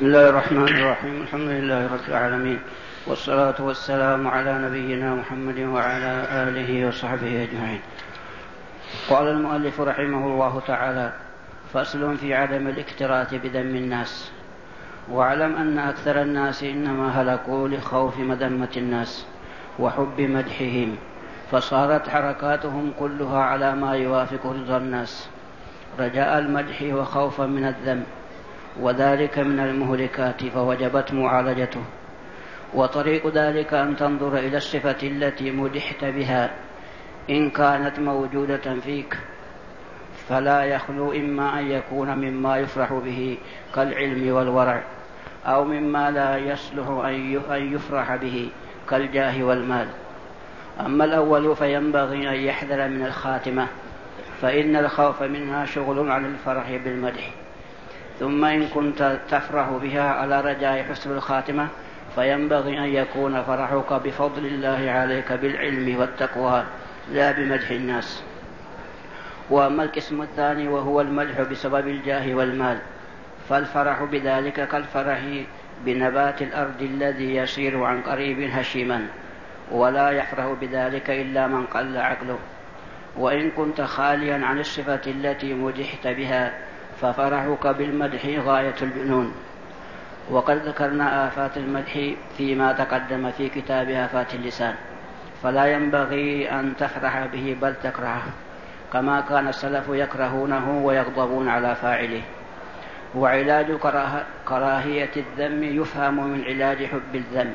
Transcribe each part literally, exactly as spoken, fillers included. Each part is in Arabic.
بسم الله الرحمن الرحيم. الحمد لله رب العالمين، والصلاة والسلام على نبينا محمد وعلى آله وصحبه أجمعين. قال المؤلف رحمه الله تعالى: فصل في عدم الاكتراث بذم الناس. واعلم أن أكثر الناس إنما هلكوا لخوف مذمة الناس وحب مدحهم، فصارت حركاتهم كلها على ما يوافق رضا الناس، رجاء المدح وخوفا من الذم، وذلك من المهلكات فوجبت معالجته. وطريق ذلك أن تنظر إلى الصفة التي مدحت بها إن كانت موجودة فيك، فلا يخلو إما أن يكون مما يفرح به كالعلم والورع، أو مما لا يصلح أن يفرح به كالجاه والمال. أما الأول فينبغي أن يحذر من الخاتمة، فإن الخوف منها شغل عن الفرح بالمدح. ثم إن كنت تفرح بها على رجاء حسن الخاتمة فينبغي أن يكون فرحك بفضل الله عليك بالعلم والتقوى لا بمدح الناس. وأما القسم الثاني وهو المدح بسبب الجاه والمال، فالفرح بذلك كالفرح بنبات الأرض الذي يسير عن قريب هشيما، ولا يفرح بذلك إلا من قل عقله. وإن كنت خاليا عن الصفة التي مدحت بها ففرحك بالمدح غاية الجنون. وقد ذكرنا آفات المدح فيما تقدم في كتاب آفات اللسان، فلا ينبغي أن تفرح به بل تكرهه، كما كان السلف يكرهونه ويغضبون على فاعله. وعلاج كراهية الذم يفهم من علاج حب الذم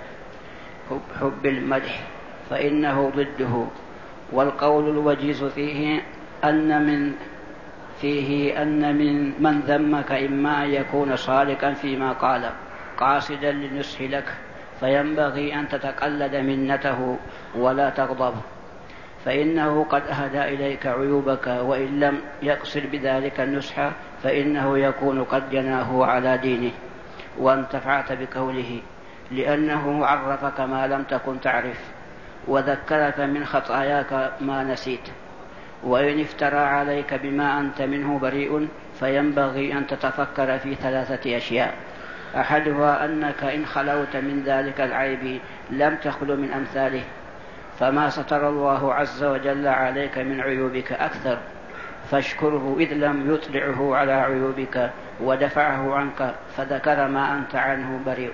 حب المدح، فإنه ضده. والقول الوجيز فيه أن من فيه أن من من ذمك إما أن يكون صادقا فيما قال قاصدا للنصح لك، فينبغي أن تتقلد منته ولا تغضب، فإنه قد أهدى إليك عيوبك، وإن لم يقصد بذلك النصح فإنه يكون قد جناه على دينه وانتفعت بقوله، لأنه عرفك ما لم تكن تعرف وذكرك من خطاياك ما نسيت. وإن افترى عليك بما أنت منه بريء فينبغي أن تتفكر في ثلاثة أشياء: أحدها أنك إن خلوت من ذلك العيب لم تخلو من أمثاله، فما ستر الله عز وجل عليك من عيوبك أكثر، فاشكره إذ لم يطلعه على عيوبك ودفعه عنك، فذكر ما أنت عنه بريء.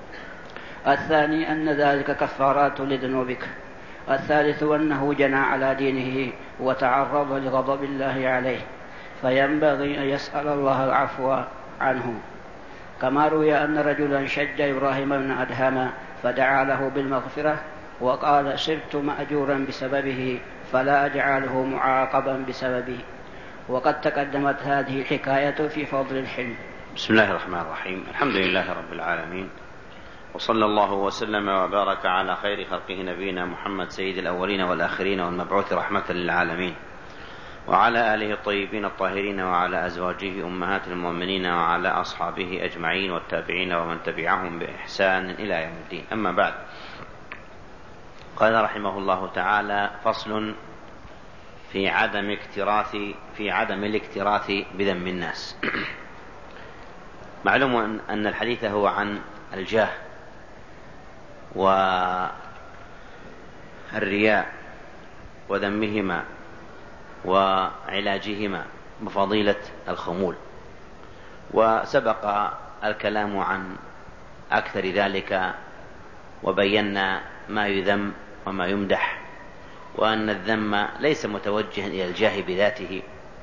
الثاني أن ذلك كفارات لذنوبك. الثالث أنه جنى على دينه وتعرض لغضب الله عليه، فينبغي أن يسأل الله العفو عنه. كما روي أن رجلا شج إبراهيم بن أدهم فدعا له بالمغفرة وقال: صرت مأجورا بسببه فلا أجعله معاقبا بسببه. وقد تقدمت هذه الحكاية في فضل الحلم. بسم الله الرحمن الرحيم. الحمد لله رب العالمين، وصلى الله وسلم وبارك على خير خلقه نبينا محمد سيد الأولين والآخرين والمبعوث رحمة للعالمين، وعلى آله الطيبين الطاهرين، وعلى أزواجه أمهات المؤمنين، وعلى أصحابه أجمعين والتابعين ومن تبعهم بإحسان إلى يوم الدين. أما بعد، قال رحمه الله تعالى: فصل في عدم اكتراث في عدم الاكتراث بذم الناس. معلوم أن الحديث هو عن الجاه والرياء وذمهما وعلاجهما بفضيلة الخمول، وسبق الكلام عن أكثر ذلك وبينا ما يذم وما يمدح، وأن الذم ليس متوجها إلى الجاه بذاته،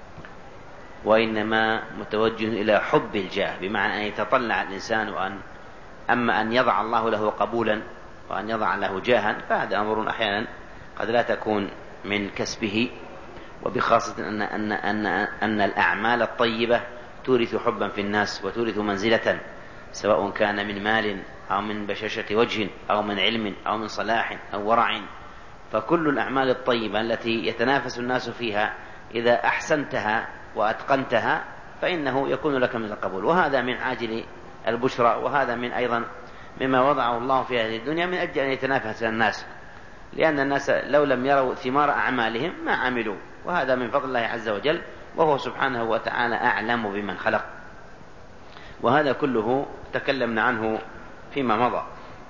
وإنما متوجه إلى حب الجاه، بمعنى أن يتطلع الإنسان وأن أما أن يضع الله له قبولا وأن يضع له جاها فهذا أمر أحيانا قد لا تكون من كسبه، وبخاصة أن, أن, أن, أن الأعمال الطيبة تورث حبا في الناس وتورث منزلة، سواء كان من مال أو من بشاشة وجه أو من علم أو من صلاح أو ورع. فكل الأعمال الطيبة التي يتنافس الناس فيها إذا أحسنتها وأتقنتها فإنه يكون لك من القبول، وهذا من عاجل البشرى، وهذا من أيضا مما وضعه الله في هذه الدنيا من أجل أن يتنافس الناس، لأن الناس لو لم يروا ثمار أعمالهم ما عملوا، وهذا من فضل الله عز وجل، وهو سبحانه وتعالى أعلم بمن خلق. وهذا كله تكلمنا عنه فيما مضى.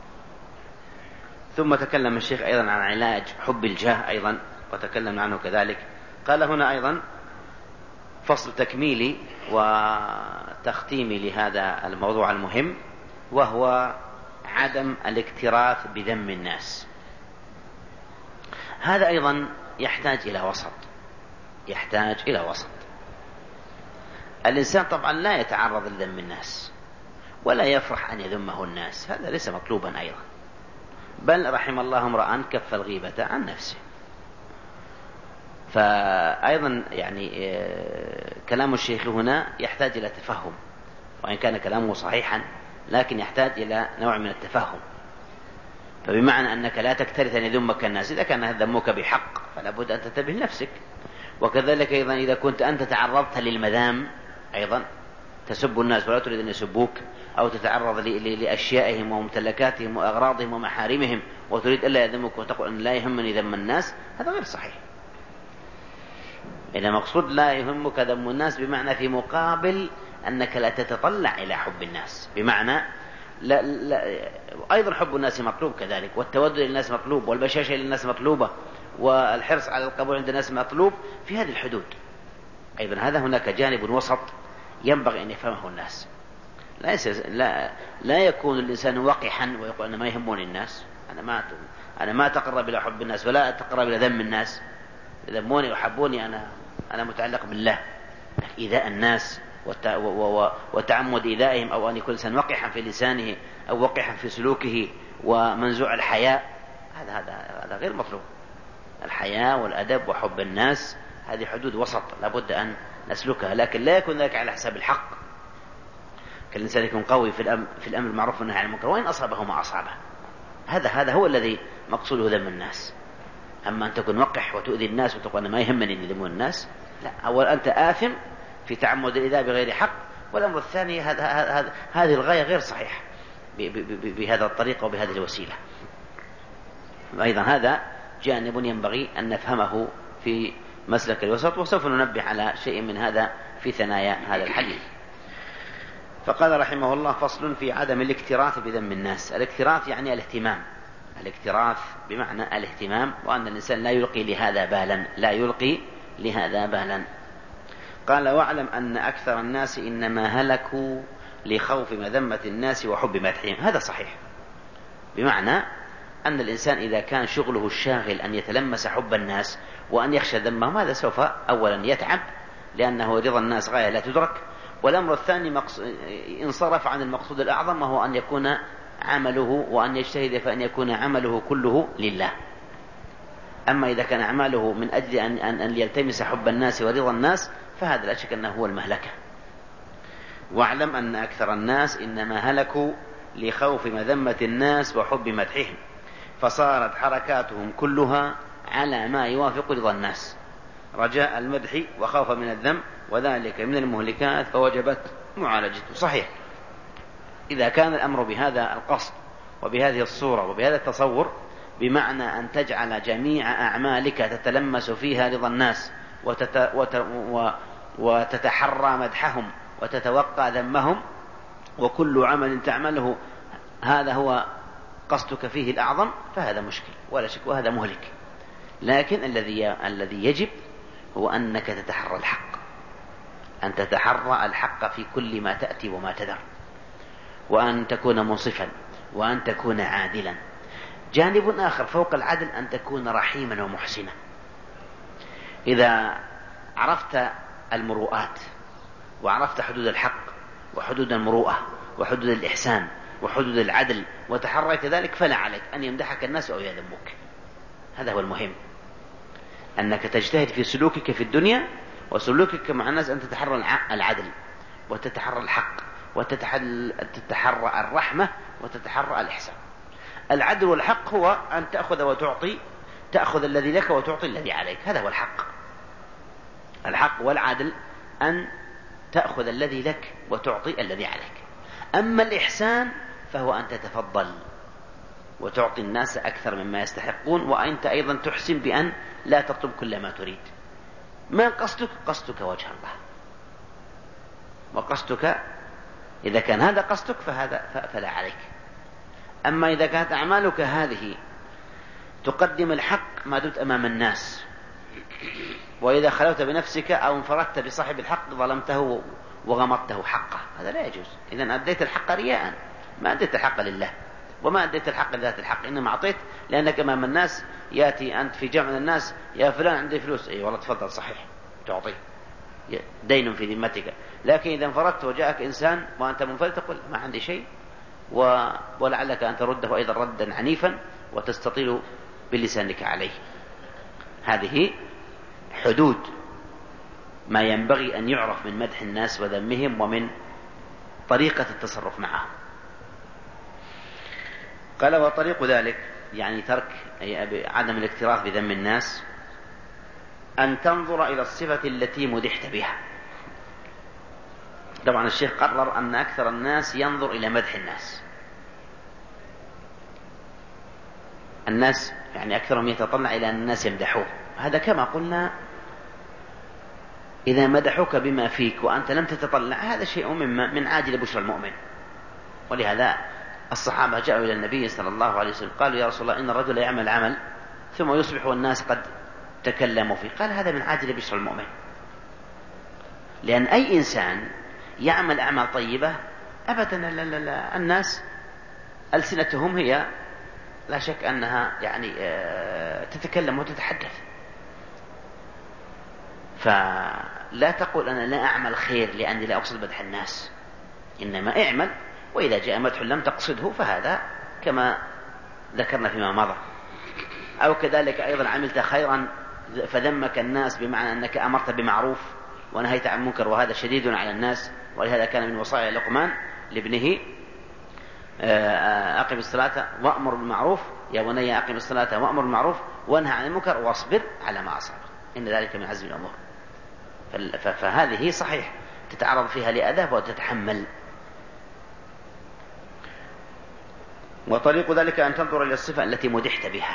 ثم تكلم الشيخ أيضا عن علاج حب الجاه أيضا وتكلمنا عنه كذلك. قال هنا أيضا فصل تكميلي وتختيمي لهذا الموضوع المهم، وهو عدم الاكتراث بذم الناس. هذا أيضا يحتاج إلى وسط، يحتاج إلى وسط. الإنسان طبعا لا يتعرض لذم الناس ولا يفرح أن يذمه الناس، هذا ليس مطلوبا أيضا، بل رحم الله امرأ كف الغيبة عن نفسه. فأيضا يعني كلام الشيخ هنا يحتاج إلى تفهم، وإن كان كلامه صحيحا لكن يحتاج إلى نوع من التفهم. فبمعنى أنك لا تكترث أن يذمك الناس، إذا كان ذمك بحق فلا بد أن تنتبه لنفسك. وكذلك أيضا إذا كنت أنت تعرضت للمذام أيضا تسب الناس ولا تريد أن يسبوك، أو تتعرض لأشيائهم وممتلكاتهم وأغراضهم ومحارمهم وتريد ألا يذمك وتقول أن لا يهمني ذم الناس، هذا غير صحيح. إذا مقصود لا يهمك ذم الناس بمعنى في مقابل أنك لا تتطلع إلى حب الناس، بمعنى لا لا أيضا حب الناس مطلوب كذلك، والتودد للناس مطلوب، والبشاشة للناس مطلوبة، والحرص على القبول عند الناس مطلوب في هذه الحدود. أيضا هذا هناك جانب وسط ينبغي أن يفهمه الناس. لا, لا, لا يكون الإنسان وقحا ويقول أنا ما يهموني الناس، أنا ما أنا ما أتقرب إلى حب الناس ولا أتقرب إلى ذم الناس، يذموني ويحبوني أنا أنا متعلق بالله. إيذاء الناس وتعمد إيذائهم، أو أن يكون الإنسان وقحا في لسانه أو وقحا في سلوكه ومنزوع الحياء، هذا هذا هذا غير مطلوب. الحياء والأدب وحب الناس هذه حدود وسط لابد أن نسلكها، لكن لا يكون ذلك على حساب الحق. كالإنسان يكون قوي في الأمر في الأمر المعروف والنهي عن المنكر وإن أصابه ما أصابه، هذا هذا هو الذي مقصوده ذم الناس. أما أن تكون وقح وتؤذي الناس وتقول أنا ما يهمني أن يذمون الناس، لا، أول أنت آثم في تعمد الإيذاء بغير حق، والأمر الثاني هذا هذا هذه الغاية غير صحيحة بهذا الطريقة وبهذه الوسيلة. أيضا هذا جانب ينبغي أن نفهمه في مسلك الوسط، وسوف ننبه على شيء من هذا في ثنايا هذا الحديث. فقال رحمه الله فصل في عدم الاكتراث بذم الناس. الاكتراث يعني الاهتمام، الاكتراث بمعنى الاهتمام، وأن الإنسان لا يلقي لهذا بالا، لا يلقي لهذا بالا. قال واعلم أن أكثر الناس إنما هلكوا لخوف مذمة الناس وحب مدحهم. هذا صحيح، بمعنى أن الإنسان إذا كان شغله الشاغل أن يتلمس حب الناس وأن يخشى ذمهم، هذا سوف أولا يتعب، لأنه رضا الناس غاية لا تدرك. والأمر الثاني انصرف عن المقصود الأعظم، وهو أن يكون عمله وأن يجتهد فأن يكون عمله كله لله. أما إذا كان أعماله من أجل أن, أن, أن يلتمس حب الناس ورضا الناس، فهذا لا شك أنه هو المهلكة. واعلم أن أكثر الناس إنما هلكوا لخوف مذمة الناس وحب مدحهم، فصارت حركاتهم كلها على ما يوافق رضا الناس، رجاء المدح وخوف من الذم، وذلك من المهلكات فوجبت معالجته. صحيح، إذا كان الأمر بهذا القصد وبهذه الصورة وبهذا التصور، بمعنى أن تجعل جميع أعمالك تتلمس فيها رضا الناس وتت... وت... و... وتتحرى مدحهم وتتوقع ذمهم، وكل عمل تعمله هذا هو قصدك فيه الأعظم، فهذا مشكل ولا شك، وهذا مهلك. لكن الذي الذي يجب هو أنك تتحرى الحق، أن تتحرى الحق في كل ما تأتي وما تذر، وأن تكون منصفا، وأن تكون عادلا. جانب آخر فوق العدل أن تكون رحيما ومحسنا. إذا عرفت المروءات وعرفت حدود الحق وحدود المروءة وحدود الإحسان وحدود العدل وتحريت ذلك، فلا عليك أن يمدحك الناس أو يذمك. هذا هو المهم، أنك تجتهد في سلوكك في الدنيا وسلوكك مع الناس، أن تتحرى العدل وتتحرى الحق وتتحرى الرحمة وتتحرى الإحسان. العدل والحق هو أن تأخذ وتعطي، تأخذ الذي لك وتعطي الذي عليك، هذا هو الحق. الحق والعدل أن تأخذ الذي لك وتعطي الذي عليك. أما الإحسان فهو أن تتفضل وتعطي الناس أكثر مما يستحقون، وأنت أيضا تحسن بأن لا تطلب كل ما تريد. ما قصدك؟ قصدك وجه الله، وقصدك إذا كان هذا قصدك فهذا فلا عليك. أما إذا كانت أعمالك هذه تقدم الحق ما دمت أمام الناس، وإذا خلوت بنفسك أو انفردت بصاحب الحق ظلمته وغمضته حقه، هذا لا يجوز. إذن أديت الحق رياء، ما أديت الحق لله، وما أديت الحق لذات الحق، إنما أعطيت لأنك أمام الناس. يأتي أنت في جمع الناس: يا فلان عندي فلوس. أي والله تفضل، صحيح تعطيه، دين في ذمتك. لكن إذا انفردت وجاءك إنسان وأنت منفرد تقول ما عندي شيء، ولعلك أن ترده أيضا ردا عنيفا وتستطيل بلسانك عليه. هذه حدود ما ينبغي أن يعرف من مدح الناس وذمهم ومن طريقة التصرف معهم. قال: وطريق ذلك يعني ترك أي عدم الاكتراث بذم الناس أن تنظر إلى الصفة التي مدحت بها. طبعا الشيخ قرر أن أكثر الناس ينظر إلى مدح الناس، الناس يعني أكثرهم يتطلع إلى أن الناس يمدحوه. هذا كما قلنا إذا مدحوك بما فيك وأنت لم تتطلع، هذا شيء من عاجل بشرى المؤمن. ولهذا الصحابة جاءوا إلى النبي صلى الله عليه وسلم قالوا: يا رسول الله، إن الرجل يعمل عمل ثم يصبح والناس قد تكلموا فيه. قال: هذا من عاجل بشرى المؤمن. لأن أي إنسان يعمل أعمال طيبة أبدا لا لا لا الناس ألسنتهم هي لا شك أنها يعني تتكلم وتتحدث. فلا تقول أنا لا أعمل خير لأني لا أقصد مدح الناس، إنما اعمل، وإذا جاء مدح لم تقصده فهذا كما ذكرنا فيما مضى. أو كذلك أيضا عملت خيرا فذمك الناس بمعنى أنك أمرت بمعروف ونهيت عن منكر، وهذا شديد على الناس. ولهذا كان من وصايا لقمان لابنه: أقم الصلاة وأمر بالمعروف، يا بني أقم الصلاة وأمر بالمعروف وانهى عن المنكر واصبر على ما أصاب إن ذلك من عزم الأمور. فهذه صحيح تتعرض فيها لأذى وتتحمل. وطريق ذلك أن تنظر إلى الصفة التي مدحت بها،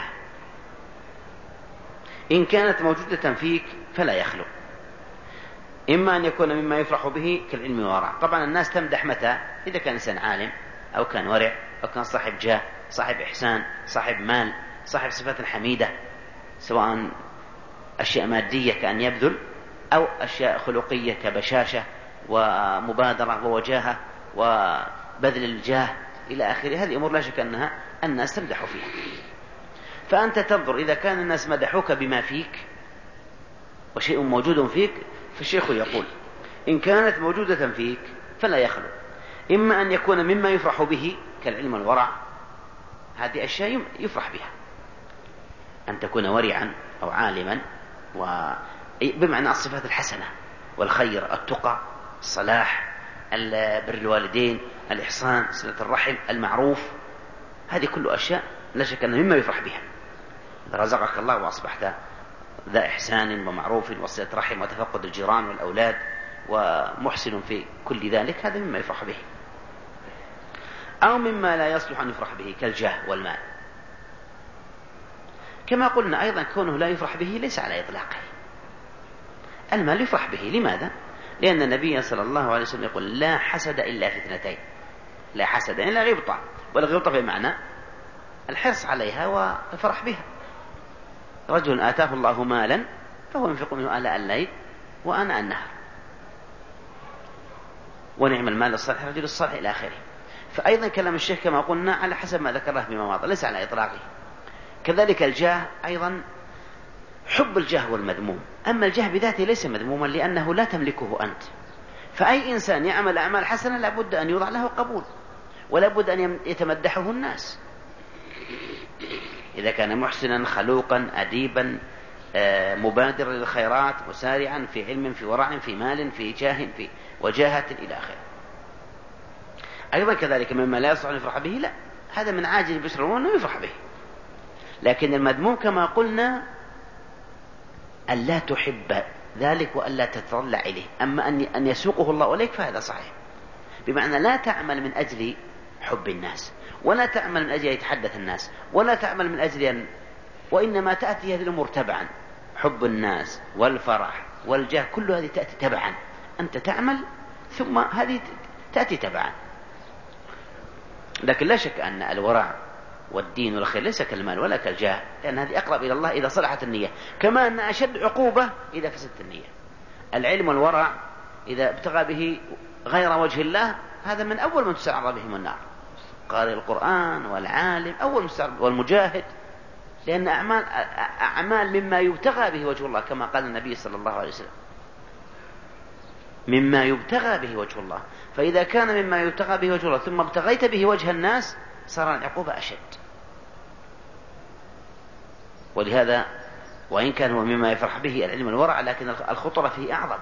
إن كانت موجودة فيك فلا يخلو. إما أن يكون مما يفرح به كالعلم والورع. طبعا الناس تمدح متى؟ إذا كان إنسان عالم أو كان ورع أو كان صاحب جاه، صاحب إحسان، صاحب مال، صاحب صفات حميدة، سواء أشياء مادية كأن يبذل أو أشياء خلقية كبشاشة ومبادرة ووجاهة وبذل الجاه إلى آخره. هذه أمور لا شك أنها الناس تمدح فيها. فأنت تنظر إذا كان الناس مدحوك بما فيك وشيء موجود فيك، فالشيخ يقول: إن كانت موجودة فيك فلا يخلو. إما أن يكون مما يفرح به كالعلم والورع، هذه أشياء يفرح بها، أن تكون ورعا أو عالما، وبمعنى الصفات الحسنة والخير، التقى، الصلاح، بر الوالدين، الإحسان، صلة الرحم، المعروف. هذه كل أشياء لا شك أن مما يفرح بها. رزقك الله وأصبحت ذا إحسان ومعروف وصلة رحم وتفقد الجيران والأولاد ومحسن في كل ذلك، هذا مما يفرح به. أو مما لا يصلح أن يفرح به كالجاه والمال. كما قلنا أيضا كونه لا يفرح به ليس على إطلاقه. المال يفرح به. لماذا؟ لأن النبي صلى الله عليه وسلم يقول: لا حسد إلا في اثنتين. لا حسد إلا غبطة، والغبطة بمعنى الحرص عليها والفرح بها. رجل آتاه الله مالا فهو ينفق منه آلاء الليل وآناء النهار، ونعم المال الصالح رجل الصالح إلى آخره. فأيضا كلام الشيخ كما قلنا على حسب ما ذكره فيما مضى، ليس على إطلاقه. كذلك الجاه أيضا، حب الجاه والمذموم. أما الجاه بذاته ليس مذموما لأنه لا تملكه أنت. فأي إنسان يعمل أعمال حسنة لابد أن يوضع له قبول، ولابد أن يتمدحه الناس. إذا كان محسنا خلوقا أديبا مبادرا للخيرات مسارعا في علم في ورع في مال في جاه في وجاهة إلى آخره. أيضا كذلك مما لا يصلح أن يفرح به، لا، هذا من عاجل بشر وأنه يفرح به. لكن المذموم كما قلنا أن لا تحب ذلك وأن لا تتطلع إليه. أما أن يسوقه الله إليك فهذا صحيح، بمعنى لا تعمل من أجل حب الناس، ولا تعمل من أجل يتحدث الناس، ولا تعمل من أجل أن، وإنما تأتي هذه الأمور تبعا. حب الناس والفرح والجاه كل هذه تأتي تبعا. أنت تعمل ثم هذه تأتي تبعا. لكن لا شك أن الورع والدين والخير ليس كالمال ولا كالجاه، لأن هذه أقرب إلى الله إذا صلحت النية، كما أن أشد عقوبة إذا فسدت النية. العلم والورع إذا ابتغى به غير وجه الله هذا من أول من تسعر بهم النار، قارئ القرآن والعالم أول مستعر، والمجاهد، لأن أعمال أعمال مما يبتغى به وجه الله، كما قال النبي صلى الله عليه وسلم مما يبتغى به وجه الله. فإذا كان مما يبتغى به وجه الله ثم ابتغيت به وجه الناس صار العقوبة أشد. ولهذا وإن كان هو مما يفرح به العلم والورع، لكن الخطر فيه أعظم.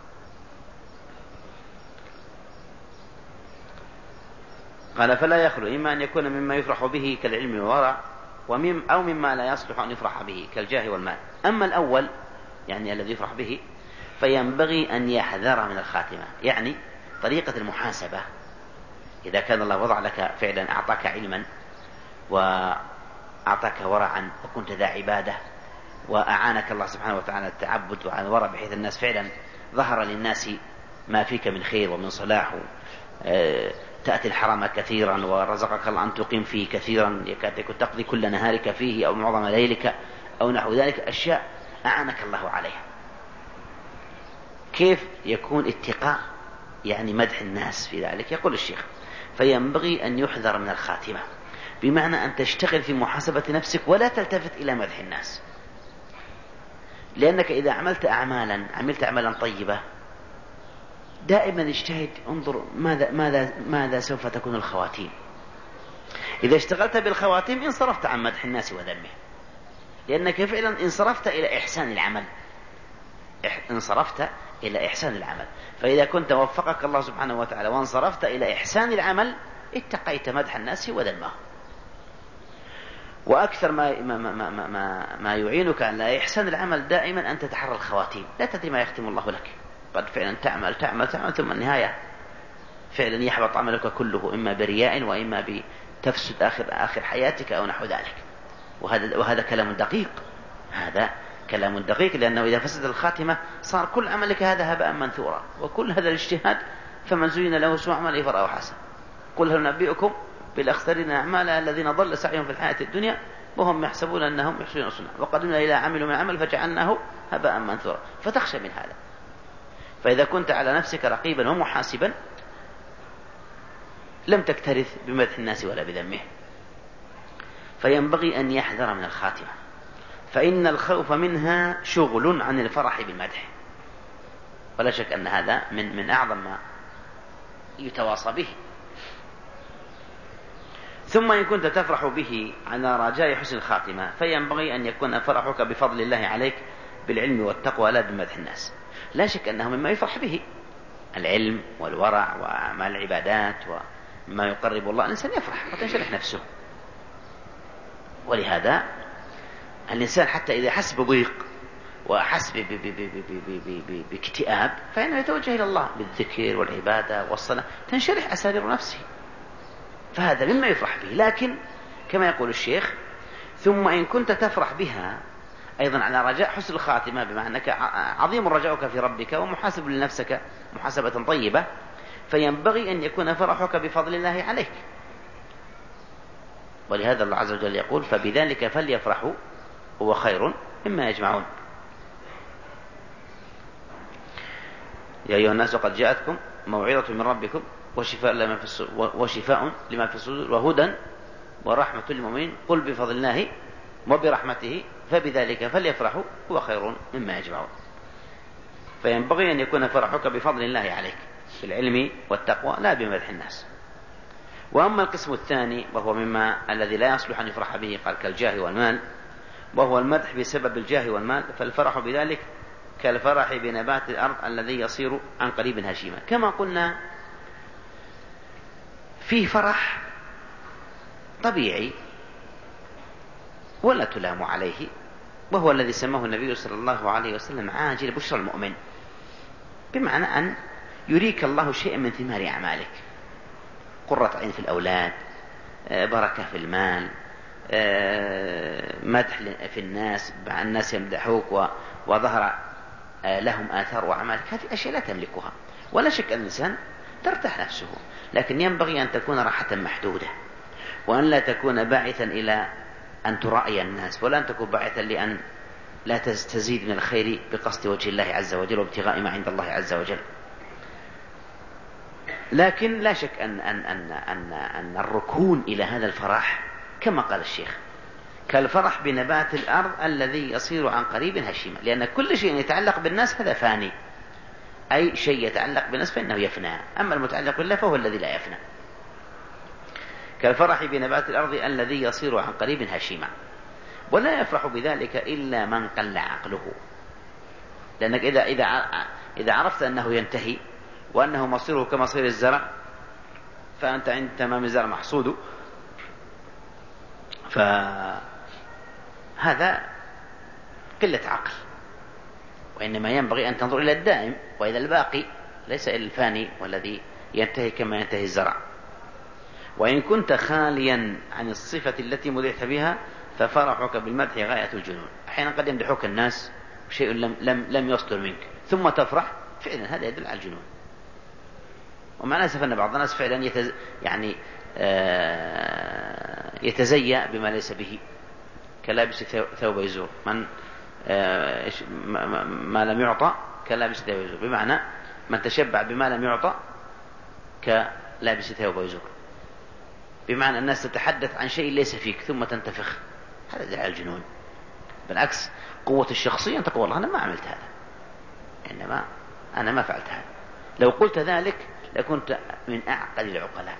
قال فلا يخلو إما أن يكون مما يفرح به كالعلم والورع، ومم أو مما لا يصلح أن يفرح به كالجاه والمال. أما الأول يعني الذي يفرح به فينبغي أن يحذر من الخاتمة، يعني طريقة المحاسبة. إذا كان الله وضع لك فعلا أعطاك علما وأعطاك ورعا وكنت ذا عبادة، وأعانك الله سبحانه وتعالى التعبد وعن الورع بحيث الناس فعلا ظهر للناس ما فيك من خير ومن صلاح، تأتي الحرم كثيرا ورزقك الله أن تقيم فيه كثيرا، يكاد يكون تقضي كل نهارك فيه أو معظم ليلك أو نحو ذلك، أشياء أعانك الله عليها. كيف يكون اتقاء يعني مدح الناس في ذلك؟ يقول الشيخ فينبغي أن يحذر من الخاتمة، بمعنى أن تشتغل في محاسبة نفسك ولا تلتفت إلى مدح الناس، لأنك إذا عملت أعمالا عملت أعمالا طيبة دائما اجتهد، انظر ماذا, ماذا, ماذا سوف تكون الخواتيم. إذا اشتغلت بالخواتيم انصرفت عن مدح الناس وذمه، لأنك فعلا انصرفت إلى إحسان العمل، انصرفت إلى إحسان العمل. فإذا كنت وفقك الله سبحانه وتعالى وانصرفت إلى إحسان العمل اتقيت مدح الناس وذمه. وأكثر ما, ما, ما, ما, ما, ما يعينك على إحسان العمل دائما أن تتحرى الخواتيم، لا تدري ما يختم الله لك. قد فعلا تعمل تعمل تعمل ثم النهاية فعلا يحبط عملك كله، إما برياء وإما بتفسد آخر, آخر حياتك أو نحو ذلك. وهذا, وهذا كلام دقيق، هذا كلام دقيق، لأنه إذا فسد الخاتمة صار كل عملك هذا هباء منثورا، وكل هذا الاجتهاد فمن زين له سوء عمله فرآه حسن. قل هل نبئكم بالأخسرين أعمالا الذين ضل سعيهم في الحياة الدنيا وهم يحسبون أنهم يحسنون صنعا وقدمنا إلى عملوا من عمل فجعلناه هباء منثورا. فتخشى من هذا. فإذا كنت على نفسك رقيبا ومحاسبا لم تكترث بمدح الناس ولا بذمه. فينبغي أن يحذر من الخاتمة، فإن الخوف منها شغل عن الفرح بالمدح، ولا شك أن هذا من, من أعظم ما يتواصى به. ثم إن كنت تفرح به على رجاء حسن الخاتمة فينبغي أن يكون فرحك بفضل الله عليك بالعلم والتقوى لا بمدح الناس. لا شك أنه مما يفرح به العلم والورع وأعمال العبادات وما يقرب الله، الإنسان يفرح وتنشرح نفسه. ولهذا الإنسان حتى إذا حس بضيق وحس باكتئاب فإنه يتوجه إلى الله بالذكر والعبادة والصلاة، تنشرح أسارير نفسه، فهذا مما يفرح به. لكن كما يقول الشيخ ثم إن كنت تفرح بها أيضا على رجاء حسن الخاتمة، بما أنك عظيم رجاؤك في ربك ومحاسب لنفسك محاسبة طيبة، فينبغي أن يكون فرحك بفضل الله عليك. ولهذا الله عز وجل يقول فبذلك فليفرحوا هو خير مما يجمعون. يا أيها الناس قد جاءتكم موعظة من ربكم وشفاء لما في الصدور وشفاء لما في الصدور وهدى ورحمة للمؤمنين قل بفضل الله وبرحمته فبذلك فليفرحوا هو خير مما يجمعون. فينبغي أن يكون فرحك بفضل الله عليك بالعلم والتقوى لا بمدح الناس. وأما القسم الثاني وهو مما الذي لا يصلح أن يفرح به قال كالجاه والمال، وهو المدح بسبب الجاه والمال، فالفرح بذلك كالفرح بنبات الأرض الذي يصير عن قريب هشيما. كما قلنا فيه فرح طبيعي ولا تلام عليه، وهو الذي سماه النبي صلى الله عليه وسلم عاجل بشرى المؤمن، بمعنى أن يريك الله شيئا من ثمار أعمالك، قرة عين في الأولاد، بركة في المال، مدح في الناس، الناس يمدحوك وظهر لهم آثار وأعمالك. هذه أشياء لا تملكها. ولا شك أن الإنسان ترتاح نفسه، لكن ينبغي أن تكون راحة محدودة، وأن لا تكون باعثا إلى أن ترأي الناس، ولا أن تكون باعثا لأن لا تزيد من الخير بقصد وجه الله عز وجل وابتغاء ما عند الله عز وجل. لكن لا شك أن, أن, أن, أن, أن الركون إلى هذا الفرح كما قال الشيخ كالفرح بنبات الأرض الذي يصير عن قريب هشيما، لأن كل شيء يتعلق بالناس هذا فاني، أي شيء يتعلق بالناس فإنه يفنى، أما المتعلق بالله فهو الذي لا يفنى. كالفرح بنبات الأرض الذي يصير عن قريب هشيما، ولا يفرح بذلك إلا من قل عقله، لأنك إذا, إذا, إذا عرفت أنه ينتهي وأنه مصيره كمصير الزرع، فأنت عند تمام الزرع محصود، فهذا قلة عقل. وإنما ينبغي أن تنظر إلى الدائم، وإلى الباقي، ليس إلى الفاني والذي ينتهي كما ينتهي الزرع. وإن كنت خاليا عن الصفة التي مدحت بها ففرحك بالمدح غاية الجنون. أحيانا قد يمدحوك الناس شيء لم, لم, لم يصدر منك ثم تفرح، فعلا هذا يدل على الجنون. ومع الأسف أن بعض الناس فعلا يتز... يعني آه... يتزيأ بما ليس به، كلابس ثوب يزور، من آه... ما... ما لم يعطى كلابس ثوب يزور، بمعنى من تشبع بما لم يعطى كلابس ثوب يزور، بمعنى الناس تتحدث عن شيء ليس فيك ثم تنتفخ، هذا دليل على الجنون. بالعكس، قوة الشخصية أن تقول والله أنا ما عملت هذا، إنما أنا ما فعلت هذا. لو قلت ذلك لكنت من أعقل العقلاء.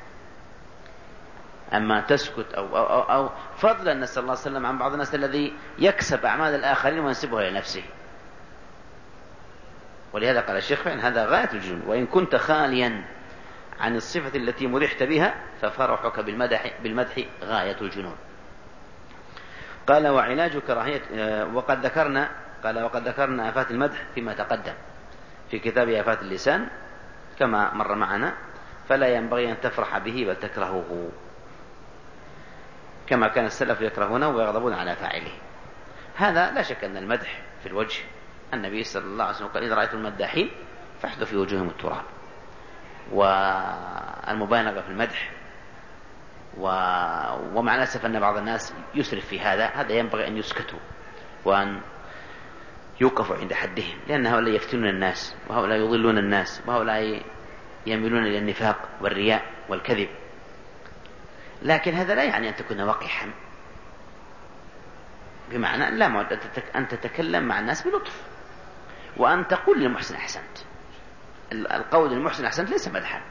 أما تسكت أو, أو, أو, أو فضلا نسأل الله عليه وسلم عن بعض الناس الذي يكسب أعمال الآخرين وينسبها إلى نفسه. ولهذا قال الشيخ فإن هذا غاية الجنون. وإن كنت خاليا عن الصفة التي مدحت بها ففرحك بالمدح, بالمدح غاية الجنون. قال وعلاج كراهية، وقد ذكرنا قال وقد ذكرنا آفات المدح فيما تقدم في كتاب آفات اللسان كما مر معنا، فلا ينبغي أن تفرح به بل تكرهه، كما كان السلف يكرهونه ويغضبون على فاعله. هذا لا شك أن المدح في الوجه، النبي صلى الله عليه وسلم قال إذا رأيتم المداحين فاحذوا في وجوههم التراب، والمبالغة في المدح، و... ومع الأسف أن بعض الناس يسرف في هذا. هذا ينبغي أن يسكتوا وأن يوقفوا عند حدهم، لأن هؤلاء يفتنون الناس، وهؤلاء يضلون الناس، وهؤلاء يميلون إلى النفاق والرياء والكذب. لكن هذا لا يعني أن تكون وقحا، بمعنى لا معد أن تتكلم مع الناس بلطف، وأن تقول للمحسن أحسنت. القول للمحسن أحسنت ليس مدحا.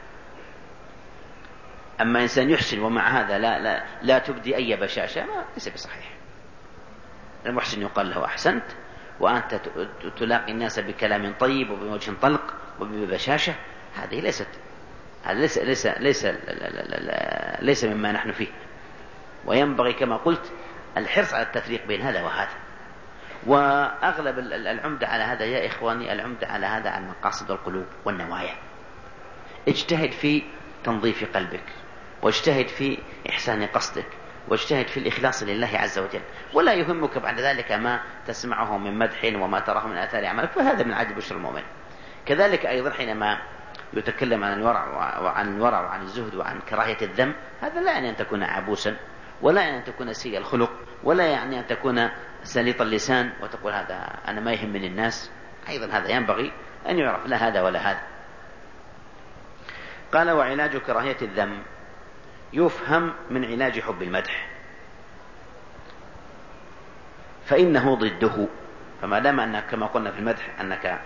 أما إنسان يحسن ومع هذا لا, لا, لا تبدي أي بشاشة، ما ليس بصحيح. المحسن يقال له أحسنت، وأنت تلاقي الناس بكلام طيب وبوجه طلق وببشاشة، هذه ليست هذا ليس ليس ليس لا لا لا لا ليس مما نحن فيه. وينبغي كما قلت الحرص على التفريق بين هذا وهذا. وأغلب العمدة على هذا يا إخواني، العمدة على هذا على المقاصد والقلوب والنوايا. اجتهد في تنظيف قلبك، واجتهد في إحسان قصدك، واجتهد في الإخلاص لله عز وجل، ولا يهمك بعد ذلك ما تسمعه من مدح وما تراه من آثار عملك، فهذا من عجب بشر المؤمن. كذلك أيضا حينما يتكلم عن الورع وعن الورع وعن الزهد وعن كراهية الذم، هذا لا يعني أن تكون عبوسا، ولا يعني أن تكون سيء الخلق، ولا يعني أن تكون سليط اللسان وتقول هذا أنا ما يهم من الناس. أيضا هذا ينبغي أن يعرف، لا هذا ولا هذا. قال وعلاج كراهية الذم يفهم من علاج حب المدح، فإنه ضده. فما دام أنك كما قلنا في المدح أنك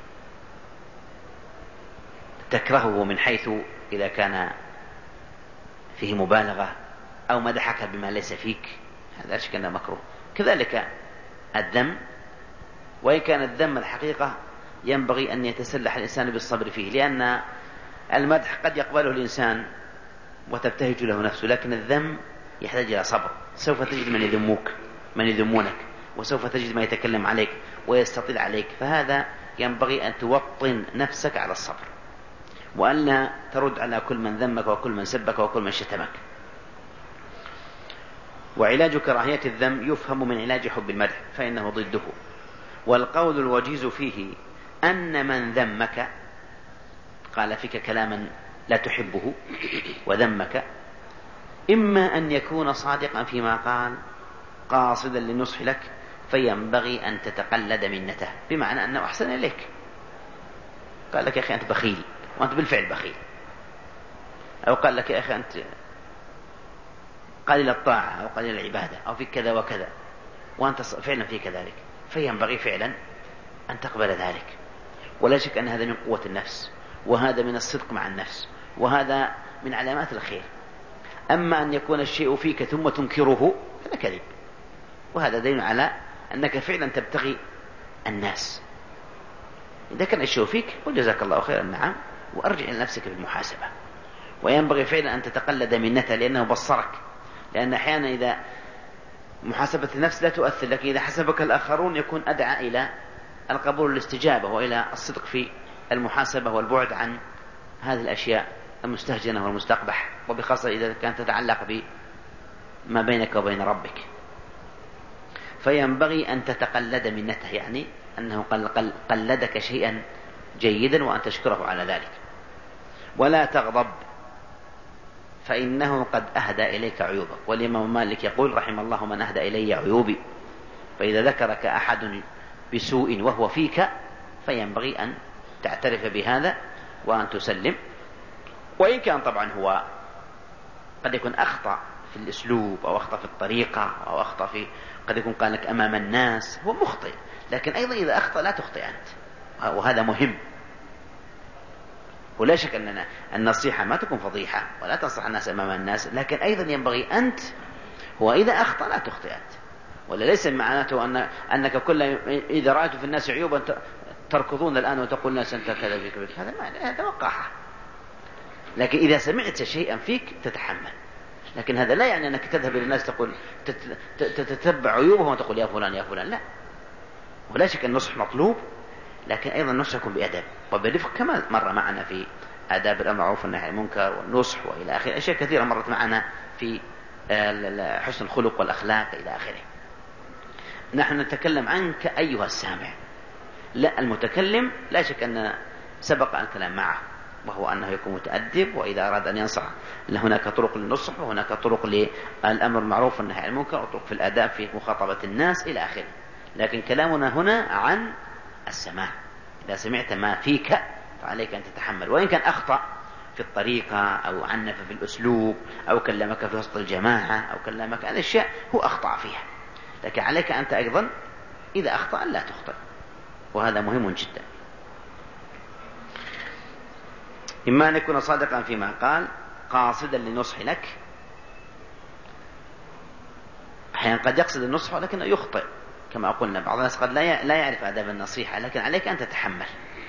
تكرهه من حيث إذا كان فيه مبالغة أو مدحك بما ليس فيك، هذا لا شك أنه مكروه. كذلك الذم، وإن كان الذم الحقيقة ينبغي أن يتسلح الإنسان بالصبر فيه، لأن المدح قد يقبله الإنسان وتبتهج له نفسه، لكن الذم يحتاج إلى صبر. سوف تجد من يذموك، من يذمونك، وسوف تجد من يتكلم عليك ويستطيل عليك، فهذا ينبغي أن توطن نفسك على الصبر، وأن لا ترد على كل من ذمك وكل من سبك وكل من شتمك. وعلاج كراهية الذم يفهم من علاج حب المدح، فإنه ضده. والقول الوجيز فيه أن من ذمك قال فيك كلاما لا تحبه وذمك، إما أن يكون صادقا فيما قال قاصدا للنصح لك فينبغي أن تتقلد منته، بمعنى أنه أحسن إليك، قال لك يا أخي أنت بخيل وأنت بالفعل بخيل، أو قال لك يا أخي أنت قليل الطاعة أو قليل العبادة أو في كذا وكذا وأنت فعلا في كذلك، فينبغي فعلا أن تقبل ذلك. ولا شك أن هذا من قوة النفس، وهذا من الصدق مع النفس، وهذا من علامات الخير. أما أن يكون الشيء فيك ثم تنكره هذا كذب، وهذا دليل على أنك فعلا تبتغي الناس. إذا كان الشيء فيك قل جزاك الله خيرا نعم، وأرجع إلى نفسك بالمحاسبة. وينبغي فعلا أن تتقلد منته لأنه بصرك، لأن أحيانا إذا محاسبة النفس لا تؤثر، لكن إذا حسبك الآخرون يكون أدعى إلى القبول والاستجابة وإلى الصدق في المحاسبة والبعد عن هذه الأشياء المستهجنة والمستقبح، وبخاصة إذا كانت تتعلق بما بينك وبين ربك. فينبغي أن تتقلد منته، يعني أنه قلدك شيئا جيدا وأن تشكره على ذلك. ولا تغضب فإنه قد أهدى إليك عيوبك. والإمام مالك يقول رحم الله من أهدى إلي عيوبي، فإذا ذكرك أحد بسوء وهو فيك فينبغي أن تعترف بهذا وأن تسلم. وإن كان طبعا هو قد يكون أخطأ في الأسلوب أو أخطأ في الطريقة أو أخطأ في قد يكون قال لك أمام الناس، هو مخطئ، لكن أيضا إذا أخطأ لا تخطئ أنت، وهذا مهم. ولا شك أننا النصيحة ما تكون فضيحة ولا تنصح الناس أمام الناس، لكن أيضا ينبغي أنت هو إذا أخطأ لا تخطئ أنت. ولا ليس معناته أن أنك كل إذا رأيت في الناس عيوبا تركضون الآن وتقول الناس أنت كذا فيك، هذا ما هذا وقاحة. لكن إذا سمعت شيئا فيك تتحمل، لكن هذا لا يعني أنك تذهب إلى الناس تقول تتتبع عيوبهم وتقول يا فلان يا فلان، لا. ولا شك النصح مطلوب، لكن أيضا النصح يكون بأدب وبرفق، كما مر معنا في آداب الأمر بالمعروف والنهي عن المنكر والنصح وإلى آخره. أشياء كثيرة مرت معنا في حسن الخلق والأخلاق إلى آخره. نحن نتكلم عنك أيها السامع، لا المتكلم لا شك أن سبق الكلام معه، وهو أنه يكون متأدب، وإذا أراد أن ينصح هناك طرق للنصح وهناك طرق للأمر بالمعروف والنهي عن المنكر وطرق في الآداب في مخاطبة الناس إلى آخره. لكن كلامنا هنا عن السماع. إذا سمعت ما فيك فعليك أن تتحمل، وإن كان أخطأ في الطريقة أو عنف في الأسلوب أو كلمك في وسط الجماعة أو كلمك عن أشياء هو أخطأ فيها، لكن عليك أنت أيضا إذا أخطأ لا تخطئ، وهذا مهم جدا. إما أن يكون صادقا فيما قال قاصدا للنصح لك، أحيانا قد يقصد النصح ولكنه يخطئ كما قلنا. بعض الناس قد لا يعرف آداب النصيحة، لكن عليك أن تتحمل،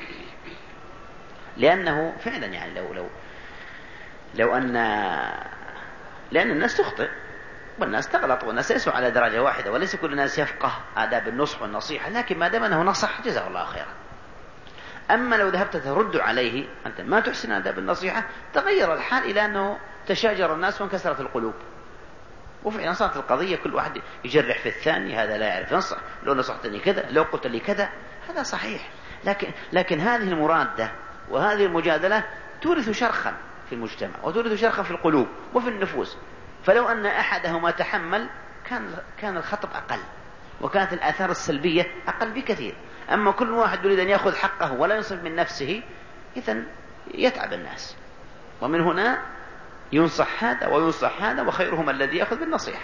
لأنه فعلا يعني لو لو لو أن لأن الناس تخطئ والناس تغلط والناس ليسوا على درجة واحدة، وليس كل الناس يفقه آداب النصح والنصيحة، لكن ما دام أنه نصح جزاه الله خيرا. أما لو ذهبت ترد عليه أنت ما تحسن آداب النصيحة، تغير الحال إلى أنه تشاجر الناس وانكسرت القلوب، وفعلا صارت القضية كل واحد يجرح في الثاني، هذا لا يعرف ينصح، لو نصحتني كذا لو قلت لي كذا، هذا صحيح. لكن لكن هذه المرادة وهذه المجادلة تورث شرخا في المجتمع وتورث شرخا في القلوب وفي النفوس. فلو أن أحدهما تحمل كان كان الخطب أقل وكانت الآثار السلبية أقل بكثير. أما كل واحد يريد أن يأخذ حقه ولا ينصف من نفسه، إذن يتعب الناس. ومن هنا ينصح هذا وينصح هذا، وخيرهم الذي يأخذ بالنصيحة.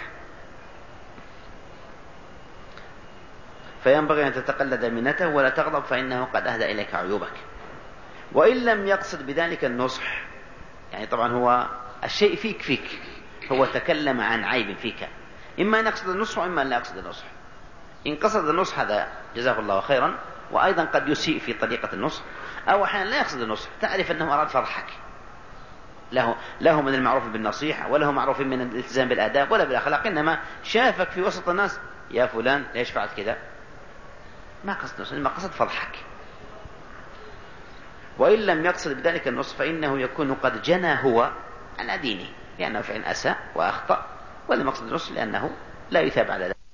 فينبغي أن تتقلد منته ولا تغضب فإنه قد أهدى إليك عيوبك. وإن لم يقصد بذلك النصح، يعني طبعا هو الشيء فيك فيك هو تكلم عن عيب فيك، إما أن يقصد النصح وإما أن لا يقصد النصح. إن قصد النصح هذا جزاه الله خيرا، وأيضا قد يسيء في طريقة النصح، أو أحيانا لا يقصد النصح، تعرف أنه أراد فرحك، له له من المعروف بالنصيحة وله معروف من الالتزام بالآداب ولا بالأخلاق، إنما شافك في وسط الناس يا فلان ليش فعلت كذا، ما قصد نصح إنما قصد فرحك. وإن لم يقصد بذلك النصح فإنه يكون قد جنى هو على دينه، لأنه فعل أساء وأخطأ، ولم يقصد النصح لأنه لا يثاب على ذلك.